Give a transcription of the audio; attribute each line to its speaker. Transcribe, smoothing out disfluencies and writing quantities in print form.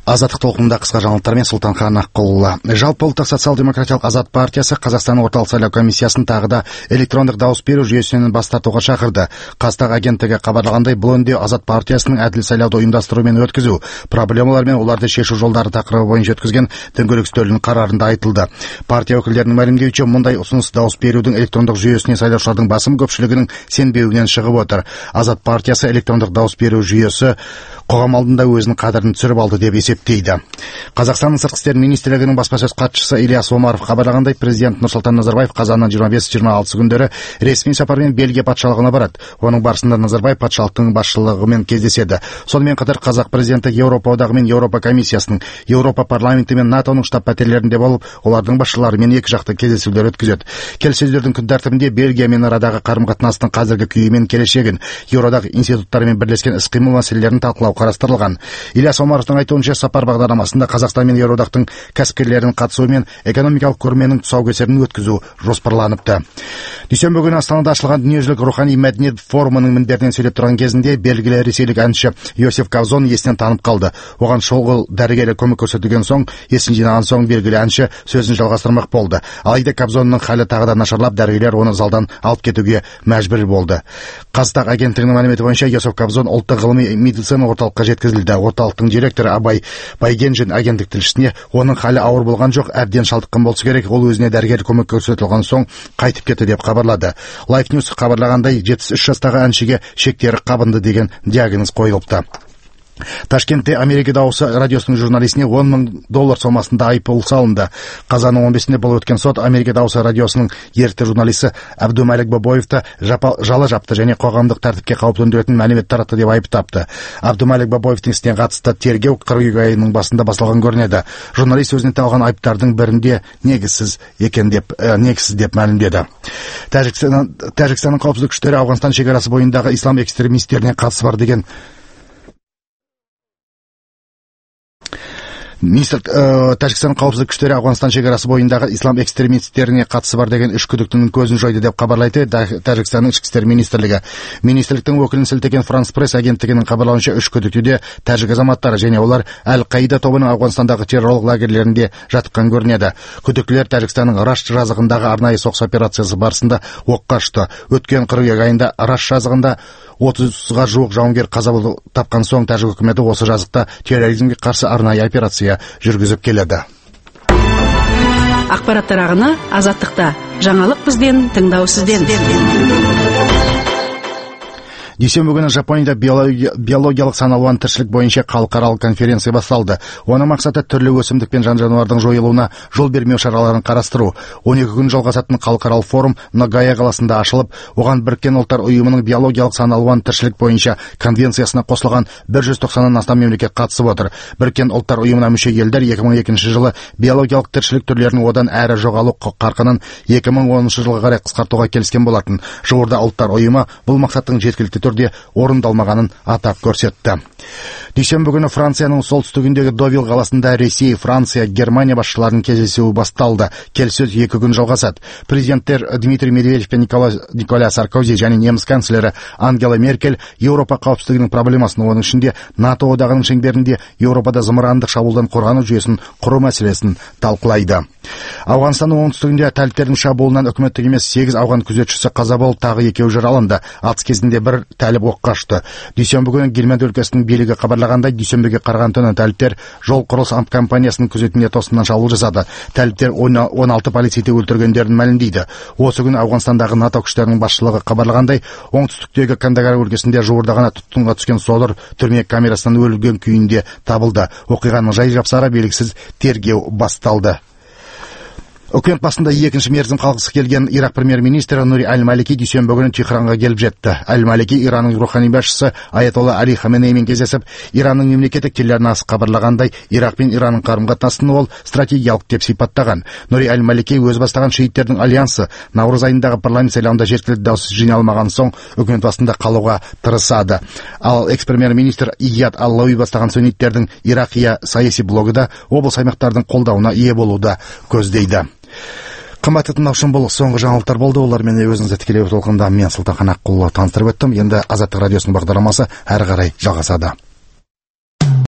Speaker 1: Азаттық толқынында қысқа жаңалықтармен Сұлтанхан Аққұлы. Жалпыұлттық социал-демократиялық Азат партиясы Қазақстан орталық сайлау комиссиясын тағы да электрондық дауыс беру жүйесінен бас тартуға шақырды. Қазтаг агенттігі хабарлағандай, бұл үндеу Азат партиясының әділ сайлауды ұйымдастыру мен өткізу, проблемалар мен оларды шешу жолдары тақырыбы бойынша өткізген дөңгелек үстелдің қарарында айтылды. Партия өкілдерінің мәлімдеуінше, мұндай ұсыныс дауыс берудің электрондық жүйесіне сайлаушылардың басым көпшілігінің сенбеуінен шығып отыр. Азат партиясы электрондық дауыс беру жүйесі қоғам алдында өзінің қадірін түсіріп алды деп есептейді. Қазақстанның сыртқы істер министрлігінің баспасөз хатшысы Ильяс Омаров хабарлағандай, президент Нұрсұлтан Назарбаев қазанның 25-26 күндері ресми сапармен Бельгия патшалығына барады. Оның барысында Назарбаев патшалықтың басшылығымен кездеседі. Сонымен қатар қазақ президенті Еуропа одағы мен Еуропа комиссиясының, Еуропа парламенті мен НАТОның штаб-пәтерлерінде болып, олардың басшыларымен екі жақты кездесулер өткізеді. Келіссөздердің күн тәртібінде Бельгия мен арадағы қарым-қатынастың қазіргі күйі мен келешегін, Еуродағы институттарымен бірлескен іс-қимыл мәселелерін талқылау қарастырылған. Ильяс Омаровтың айтуынша, сапар бағдарламасында Қазақстан мен Еуроодақтың кәсіпкерлерінің қатысуымен экономикалық көрменің тұсаукесерін өткізу жоспарланыпты. Дүйсенбі күні Астанада ашылған дүниежүзілік рухани мәдениет форумының мінберінен сөйлеп тұрған кезінде белгілі ресейлік әнші Йосиф Кобзон есінен танып қалды. Оған шұғыл дәрігерлік көмек көрсетілген соң, есін жинаған соң белгілі әнші сөзін жалғастырмақ болды. Алайда Кобзонның халі тағы да нашарлап, дәрігерлер оны залдан алып кетуге мәжбүр болды. Қазтаг агенттігінің мәліметі бойынша, Йосиф Кобзон ұлттық ғылыми медицина орталыққа жеткізілді. Орталықтың директоры Абай Байгенжин агенттік тілшісіне, оның халі ауыр болған жоқ, әбден шалдыққан болса керек, ол өзіне дәрігерлік көмек көрсетілген соң қайтып кетті деп хабарлады. Life News хабарлағандай, 73 жастағы әншіге шектері қабынды деген диагноз қойылыпты. Ташкентте Америка дауысы радиосының журналистіне $10,000 сомасында айыппұл салынды. Қазанның 15-інде болып өткен сот Америка дауысы радиосының ерікті журналисі Абдумалик Бабоевті жала жапты және қоғамдық тәртіпке қауіп төндіретін мәлімет таратты деп айыптапты. Абдумалик Бабоевтің ісіне қатысты тергеу қыркүйек айының басында басталған көрінеді. Журналист өзіне тағылған айыптардың бірінде негізсіз деп мәлімдеді. Тәжікстанның қауіпсіздік күштері Ауғанстан шекарасы бойындағы ислам экстремистеріне қатысы бар деген Тәжікстан қауіпсіздік күштері Ауғанстан шекарасы бойындағы ислам экстремистеріне қатысы бар деген 3 күдіктінің көзін жойды деп хабарлайды Тәжікстанның ішкі істер министрлігі. Министрліктің өкілін сілтеген Франс пресс агенттігінің хабарлауынша 3 күдіктіде тәжік азаматтары және олар Әл-Қаида тобының Ауғанстандағы террорлық лагерлерінде жатқан көрінеді. Күдіктілер Тәжікстанның Раш жазығындағы арнайы соғыс операциясы барысында оққа ұшты. Өткен қыркүйек айында Раш жазығында 30-ға жуық жауынгер қаза тапқан соң, тәжік үкіметі осы жазықта терроризмге қарсы арнайы операция жүргізіп келеді.
Speaker 2: Ақпараттар ағыны Азаттықта. Жаңалық бізден, тыңдау сізден.
Speaker 1: Дүйсенбі күні Жапонияда биологиялық саналуан тіршілік бойынша халықаралық конференция басталды. Оның мақсаты түрлі өсімдік пен жан-жануардың жойылуына жол бермеу шараларын қарастыру. 12 күн жалғасатын халықаралық форум Нагая қаласында ашылып, оған Біріккен ұлттар ұйымының биологиялық саналуан тіршілік бойынша конвенциясына қосылған 190-нан астам мемлекет қатысып отыр. Біріккен ұлттар ұйымына мүше елдер 2002 жылы биологиялық тіршілік түрлерінің одан әрі жоғалу қарқынын 2010 жылға қарай қысқартуға келіскен болатын. Жуырда ұлттар ұйымы бұл мақсаттың жеткілікті түрде орындалмағанын атап көрсетті. Дүйсенбі күні Францияның солтүстігіндегі Довил қаласында Ресей, Франция, Германия басшыларының кездесуі басталды. Келіссөз 2 күн жалғасады. Президенттер Дмитрий Медведев пен Николя Саркози және неміс канцлері Ангела Меркель Еуропа қауіпсіздігінің проблемасын, оның ішінде НАТО одағының шеңберінде Еуропада зымырандық шабуылдан қорғану жүйесін құру мәселесін талқылайды. Ауғанстанның оңтүстігінде тәліптердің шабуылынан үкіметтік емес 8 ауған күзетшісі қаза болып, тағы 2 жараланды. Атыс кезінде бір тәліп оққа ұшты. Дүйсенбі күні Гельманд өлкесінің билігі хабарлағандай, дүйсенбіге қараған түні тәліптер жол құрылыс компаниясының күзетіне тосыннан шабуыл жасады. Тәліптер 16 полицейді өлтіргендерін мәлімдейді. Осы күні Ауғанстандағы НАТО күштерінің басшылығы хабарлағандай, оңтүстіктегі Кандагар өлкесінде жуырда ғана тұтқынға түскен содыр түрме камерасынан өлген күйінде табылды. Оқиғаның жай-жапсары белгісіз, тергеу басталды. Үкімет басында екінші мерзім қалғысы келген Ирак премьер-министрі Нури Аль-Малики дүйсенбі күні Техранға келіп жетті. Аль-Малики Иранның рухани басшысы Аятолла Али Хаменеймен кездесіп, Иранның мемлекеттік телеарнасы хабарлағандай, Ирак пен Иранның қарым-қатынасын ол стратегиялық деп сипаттаған. Нури Аль-Малики өз бастаған шииттердің альянсы наурыз айындағы парламент сайлауында жеткілікті дауыс жиналмаған соң үкімет басында қалуға тырысады. Ал экс-премьер-министр Ияд Аллауи бастаған сүнниттердің Иракия саяси блогы да облыс аймақтардың қолдауына ие болуды көздейді. Қымбатты тыңдаушым, бұл соңғы жаңалықтар болды. Олармен өзіңізді тікелей толқында мен Сұлтанхан Аққұлы таныстырып өттім. Енді Азаттық радиосының бағдарламасы әрі қарай жалғасады.